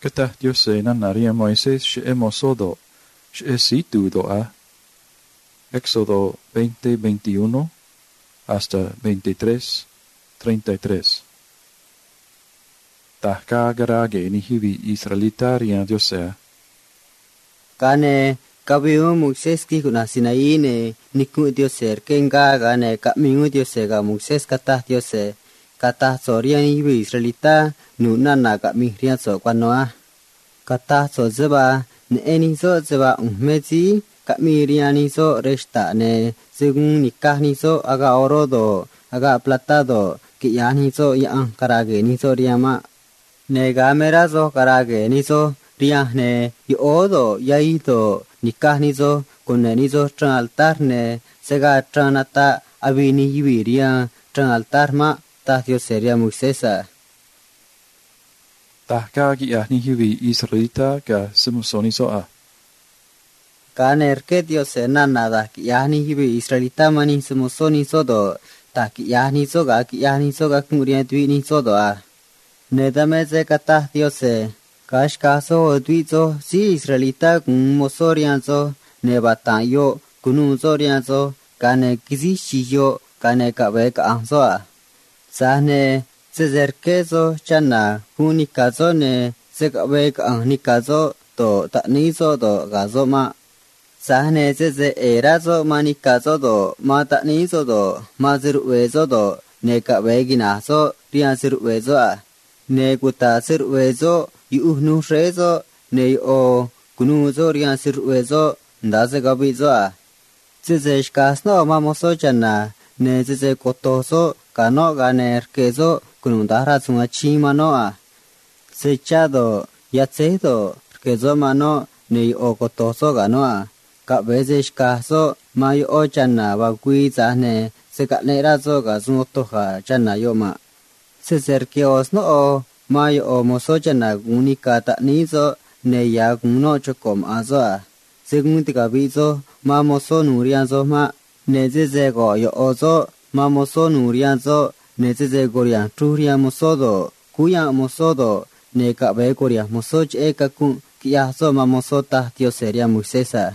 Kata Dios nanaria Moisés she'emosodo she'esitudo Éxodo 20:21 hasta 23:33. Tahkagarage ni hivi Israelita ria Diosea. Kane kabiu Moisés ki kuna Sinaí niku Diose kenga gane kamingu Diose ga Moisés kata Diose kata soria ni hivi Israelita nunana kamihria so kwanoa kata so zeba ne eni so zeba umezi kamiria ni so resta ne según nikah ni so aga orodo aga platado ki ya ni so ya karage ni so riama ne gamera so karage ni so ria ne yodo yaito nikah ni so con ni so tran altar ne sega tranata abini yibiria tran altar ma ta Dios seria Moisés Tahkagi ni hivi Israelita ka simusoni so Kaner que Dios nada ki yani hibi Israelita mani simusoni sodo ta ki yani soga kumuria tuini sodo ne dame se kata Dios kash kaso tuizo si Israelita kun mosorianzo ne batayo kunu sorianzo kane kisi shiyo kane kabe ka anzo sahne se zerkezo chana hunikazo ne se kabe ka anikazo to ta nizo do gazo ma sahne se erazo manikazo do mata nizo do maziruezo do ne kabe ginazo rian siruezo ne kuta siruezo yuhnu rezo ne o kunuzo rian siruezo ndaze gabizo se shkasno mamoso chana ne se kotoso kano ganer kezo kunundara sunga chimano se chado yatsedo kezo mano ne o kotoso gano ka veces caso mayo ochana bagui zane se kanera zo ga zutoha chana yoma se cerkeos no mayo o moso chana unika ta nizo ne ya guno chokom azo según tigabizo mamoso nurianzo ma ne ze go yo ozo mamoso nurianzo ne ze goria turia mosodo kuya mosodo ne ka be goria moso che ka kun kia so mamoso ta Dios seria Moisés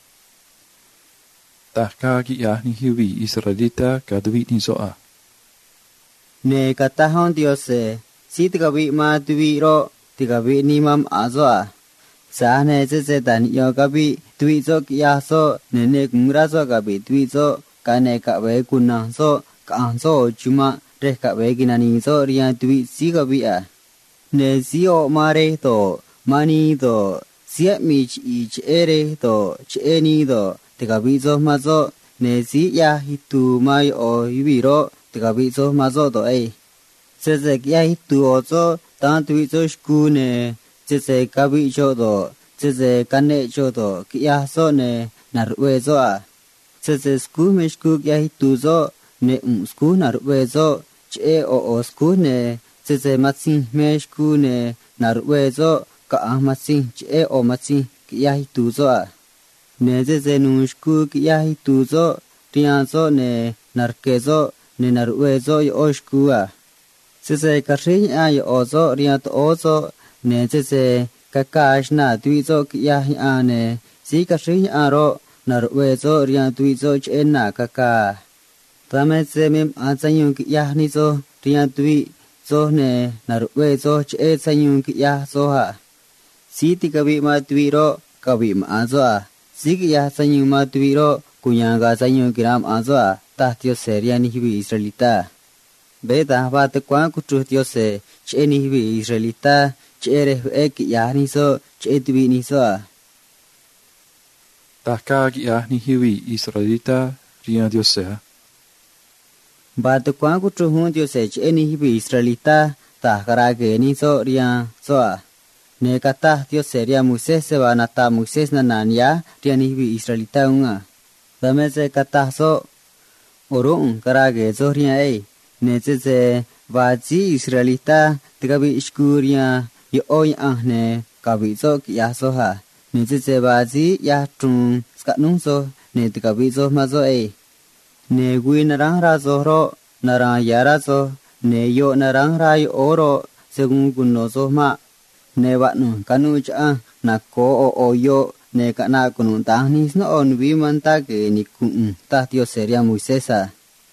Tahkagi ni hivi Israelita ka duit ni so ne katahon Dios si tigabi ma duiro tigabi ni mam azo sahne se dan yo gabi duizo kia so ne kumrazo gabi duizo kane ka be kunanzo kanzo chuma re ka be ginani so ria duit si gabi ne si o mare to mani to sia mi chi ere to cheni to tigabizo mazo ne si ya hitu mai o ibiro tigabizo mazo do se ya hitu ozo tan tuizo sku ne se gabi chodo se kane chodo kia so ne narwezo se sku me sku ya hitu zo ne sku narwezo che o sku ne se matsin me sku ne narwezo ka matsin che o matsin kia hitu zo ne ze nushku kia hituzo tianzo ne narkezo ne narwezo yoshku se kashinya yozo riat ozo ne ze kakashna tuizo kia ne si kashinya ro narwezo riat tuizo chena kaka tame se mem azanyun kia nizo riat tuizo ne narwezo che zanyun kia soha si tikabi ma tuiro kabi ma azo Sigia sanyu matuiro kunyanga sanyu kiram azo ta Dios seria ni hibi Israelita beta bat kwa kutu Dios che ni hibi Israelita che ek ya ni so che tubi ni so Tahkagi ni hibi Israelita ria Diosea bat kwa kutu hu Dios che ni hibi Israelita ta karage ni so ria so ne kata Dios seria Moisés se va nata Moisés nanania tiani hibi Israelita unga dame se kata so orun karage zoria ne se vaji Israelita tigabi iskuria yo oy ne kabi so ya so ne se vaji ya tun skanung so ne tigabi so mazo ne gui narang ra zo ro narang yara so ne yo narang ra yo oro según kuno so ma ne vạ nụ canu cha na ko o yo ne kana kunu ta ni no on vi man ta ke ni kun ta Dios seria Moisés a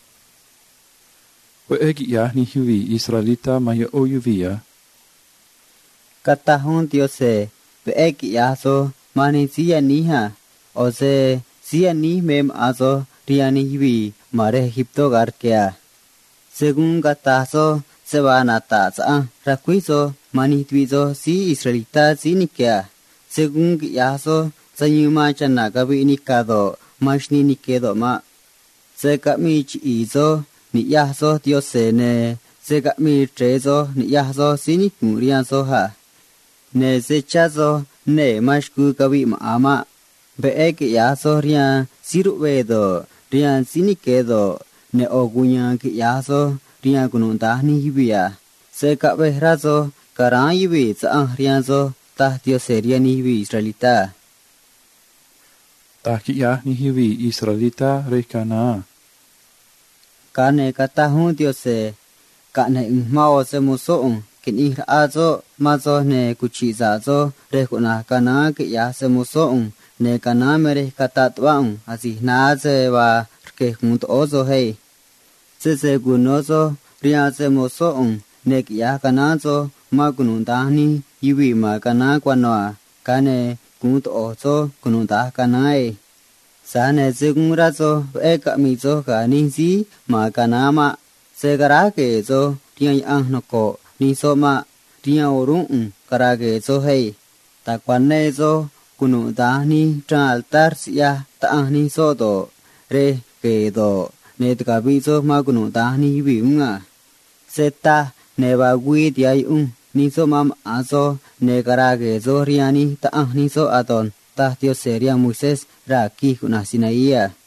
o egi ya ni hiwi Israelita maya o yuvia kata hon Dios se pe egi ya so mani sia ni ha o se sia ni mem aso riani hiwi mare Egipto gar kea según kata so se van a ta sa raquiso mani tuizo si Israelita si ni kea según ya so sayuma chana gabi ni kado mashni ni kedo ma se kami chi zo ni ya so Dios se ne se kami trezo ni ya so si ni kuria so ha ne se chazo ne mashku gabi ma ama be ek ya so ria siru vedo ria si ni kedo ne ogunya ki ya so ria kununda ni hibia se kabe razo karan yibi sa ria so ta Dios seria ni hibi Israelita ta ki ya ni hiwi Israelita re kana kane kata hu Dios se kane mao se muso kin ira azo mazo ne kuchi za zo re kuna kana ki ya se muso ne kana mere kata twa asi na ze wa ke mut ozo hey se gunozo ria se muso ne ki ya kana zo ma kununda ni yiwi ma kana kwanoa kane mut ozo kununda kana e sane según razo eka mizo ka ninsi ma kanama segara ke zo tiang ang noko ni so ma tiang orun kara ke zo hey ta kwane zo kunu da ni tra altar sia ta ni so do re ke do ne ta bi zo ma kunu da ni bi nga seta ne ba gui dia ni so ma azo ne kara ke zo riani ta ni so adon ta Dios seria Moisés ra aquí con Sinaía